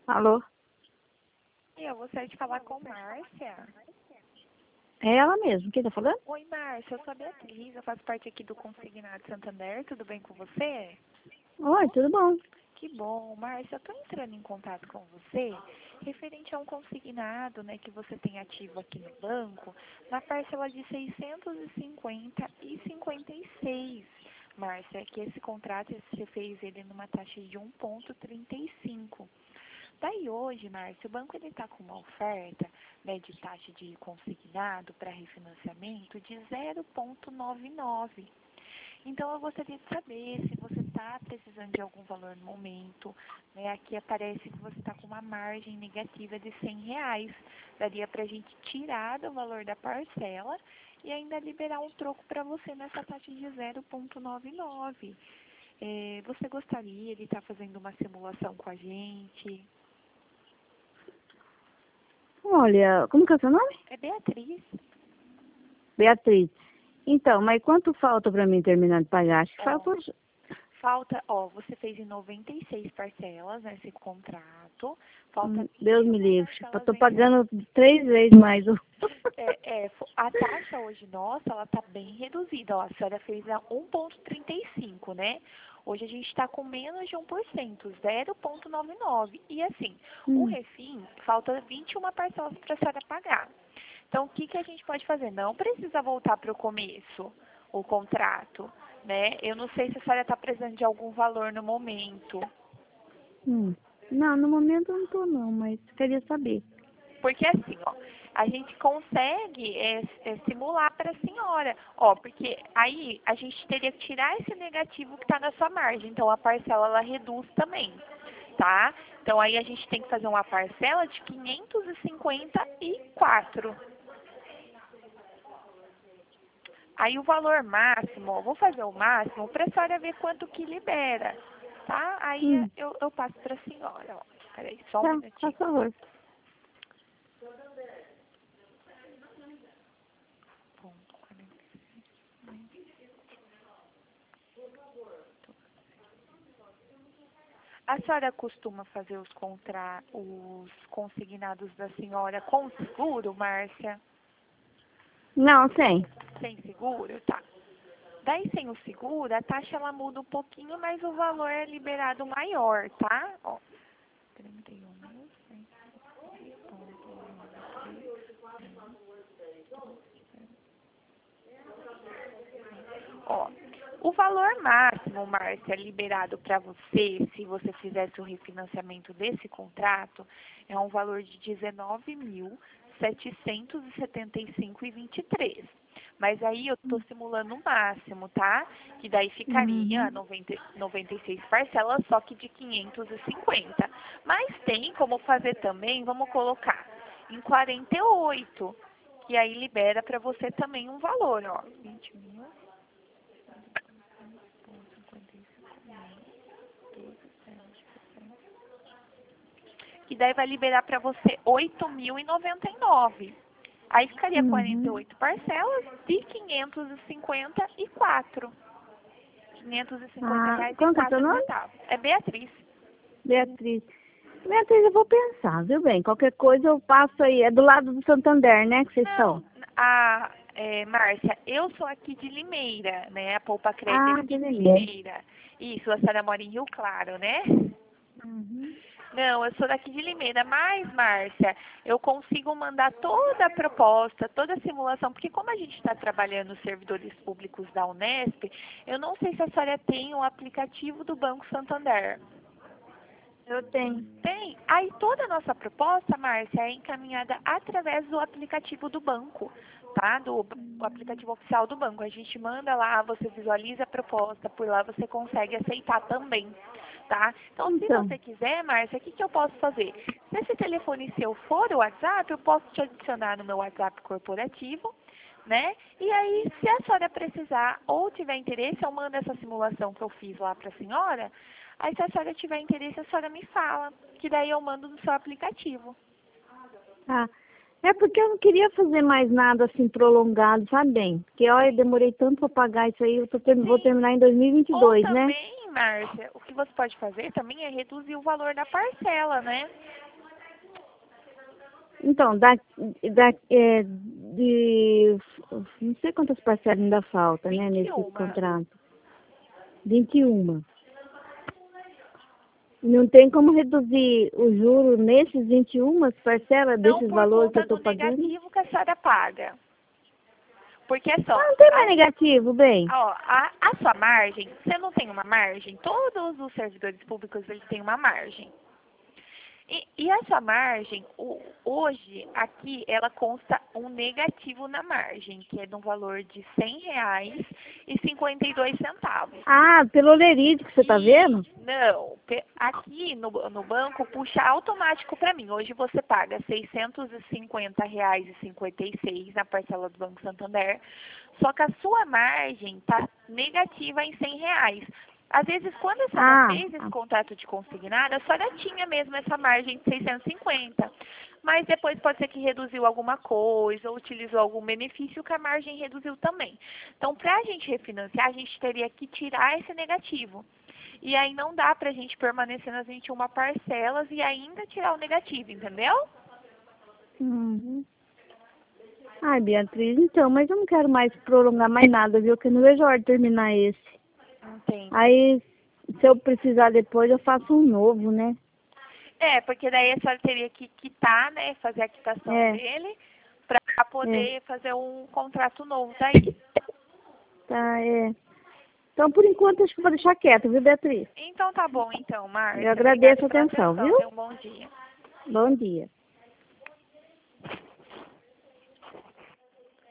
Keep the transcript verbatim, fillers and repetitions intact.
Alô? Eu gostaria de falar com Márcia. É ela mesmo. Quem tá falando? Oi, Márcia, eu sou a Beatriz, eu faço parte aqui do Consignado Santander, tudo bem com você? Oi, tudo bom? Que bom, Márcia, eu tô entrando em contato com você referente a um consignado, né, que você tem ativo aqui no banco, na parcela de seiscentos e cinquenta e cinquenta e seis. Márcia, que esse contrato você fez ele numa taxa de um ponto trinta e cinco. Daí hoje, Márcio, o banco está com uma oferta, né, de taxa de consignado para refinanciamento de zero ponto noventa e nove. Então eu gostaria de saber se você está precisando de algum valor no momento. Né, aqui aparece que você está com uma margem negativa de cem reais. Daria para a gente tirar do valor da parcela e ainda liberar um troco para você nessa taxa de zero ponto noventa e nove. É, você gostaria de estar fazendo uma simulação com a gente? Olha, como que é o seu nome? É Beatriz. Beatriz. Então, mas quanto falta pra mim terminar de pagar? Acho que Ó, falta... falta, ó, você fez em noventa e seis parcelas nesse contrato. Falta Hum, Deus me vinte e uma livre. Eu parcelas tô vencendo. pagando três vezes mais. o- É, é, fo- a taxa hoje nossa, ela tá bem reduzida. Ó, a senhora fez a um ponto trinta e cinco, né? Hoje a gente está com menos de um por cento, zero ponto noventa e nove. E assim, o Hum. refim, falta vinte e uma parcelas para a senhora pagar. Então, o que, que a gente pode fazer? Não precisa voltar para o começo, o contrato, né? Eu não sei se a senhora está precisando de algum valor no momento. Hum. Não, no momento eu não tô não, mas queria saber. Porque assim, ó, a gente consegue é, é, simular para a senhora. Ó, porque aí a gente teria que tirar esse negativo que está na sua margem. Então, a parcela, ela reduz também, tá? Então, aí a gente tem que fazer uma parcela de quinhentos e cinquenta e quatro. Aí o valor máximo, ó, vou fazer o máximo para a senhora ver quanto que libera, tá? Aí Hum. eu, eu passo para a senhora, ó. Peraí, só um Tá, minutinho. faz favor. Ponto quarenta e seis. A senhora costuma fazer os contra, os consignados da senhora com seguro, Márcia? Não, sem. Sem seguro? Tá. Daí sem o seguro, a taxa ela muda um pouquinho, mas o valor é liberado maior, tá? Ó, trinta e um mil cento e Ó, o valor máximo, Márcia, liberado para você, se você fizesse o refinanciamento desse contrato, é um valor de dezenove mil setecentos e setenta e cinco e vinte e três. Mas aí eu estou simulando o máximo, tá? Que daí ficaria Uhum. noventa, noventa e seis parcelas, só que de quinhentos e cinquenta. Mas tem como fazer também, vamos colocar, em quarenta e oito, que aí libera para você também um valor, ó. vinte mil. Que daí vai liberar para você oito mil e noventa e nove. Aí ficaria quarenta e Uhum. oito parcelas de quinhentos e cinquenta e quatro. quinhentos e cinquenta Ah, reais e como que é o seu quatro nome? centavos. É Beatriz. Beatriz. Beatriz, eu vou pensar, viu bem? Qualquer coisa eu passo aí. É do lado do Santander, né, que vocês Não, estão? a é, Márcia, eu sou aqui de Limeira, né? A Poupa Crédito Ah, é aqui de de Limeira. Limeira. Isso, a senhora mora em Rio Claro, né? Uhum. Não, eu sou daqui de Limeira, mas, Márcia, eu consigo mandar toda a proposta, toda a simulação, porque como a gente está trabalhando nos servidores públicos da Unesp, eu não sei se a senhora tem o aplicativo do Banco Santander. Eu tenho. Tem. Aí toda a nossa proposta, Márcia, é encaminhada através do aplicativo do banco, tá? Do o aplicativo oficial do banco. A gente manda lá, você visualiza a proposta, por lá você consegue aceitar também, tá? Então, se Então, você quiser, Márcia, o que, que eu posso fazer? Se esse telefone seu for o WhatsApp, eu posso te adicionar no meu WhatsApp corporativo, né? E aí, se a senhora precisar ou tiver interesse, eu mando essa simulação que eu fiz lá para a senhora. Aí, se a senhora tiver interesse, a senhora me fala, que daí eu mando no seu aplicativo. tá. É porque eu não queria fazer mais nada assim prolongado, sabe bem? Porque, olha, eu demorei tanto para pagar isso aí, eu tô ter- vou Sim. terminar em dois mil e vinte e Ou dois, né? também, Márcia, o que você pode fazer também é reduzir o valor da parcela, né? Então, da, da, é, de... Não sei quantas parcelas ainda falta, né, nesse vinte e uma. contrato. vinte e uma. Não tem como reduzir o juro nesses vinte e uma parcelas Não desses por valores que eu conta do estou pagando? negativo que a senhora paga. Porque é só... Ah, não tem mais a- negativo, bem. Ó, a, a sua margem, você não tem uma margem? Todos os servidores públicos, eles têm uma margem. E, e a sua margem, o, hoje, aqui, ela consta um negativo na margem, que é de um valor de cem reais e cinquenta e dois centavos. Ah, pelo olerite que você está vendo? Não, pe- aqui no, no banco puxa automático para mim. Hoje você paga seiscentos e cinquenta reais e cinquenta e seis na parcela do Banco Santander, só que a sua margem está negativa em cem reais. Às vezes, quando a senhora Ah, fez esse contrato de consignado, a senhora tinha mesmo essa margem de seiscentos e cinquenta. Mas depois pode ser que reduziu alguma coisa, ou utilizou algum benefício que a margem reduziu também. Então, para a gente refinanciar, a gente teria que tirar esse negativo. E aí não dá para a gente permanecer nas vinte e uma parcelas e ainda tirar o negativo, entendeu? Uhum. Ai, Beatriz, então, mas eu não quero mais prolongar mais nada, viu? Que eu não vejo a hora de terminar esse. Entendi. Aí, se eu precisar depois, eu faço um novo, né? É, porque daí a senhora teria que quitar, né, fazer a quitação É, dele, para poder é, fazer um contrato novo daí. tá, é. Então, por enquanto, acho que eu vou deixar quieto, viu, Beatriz? Então tá bom, então, Márcia. Eu agradeço Obrigada a pela atenção, atenção. viu? Tenha um bom dia. Bom dia.